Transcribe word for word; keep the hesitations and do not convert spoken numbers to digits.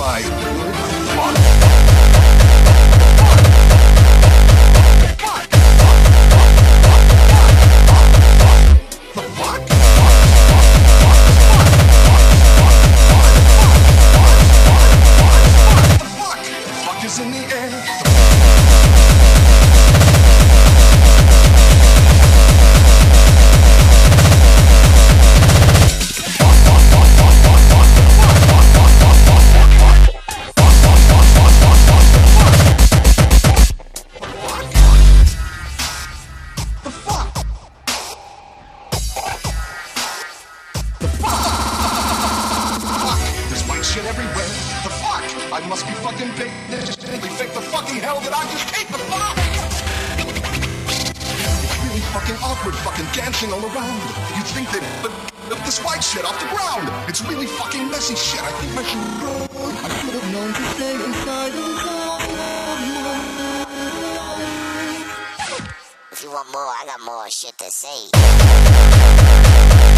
my fuck. In the air. Shit everywhere. The fuck? I must be fucking big. They think the fucking hell that I just hate the fuck. It's really fucking awkward, fucking dancing all around. You'd think that but, but this white shit off the ground. It's really fucking messy shit. I think I should go. I should have known to stay inside and love you. If you want more, I got more shit to say.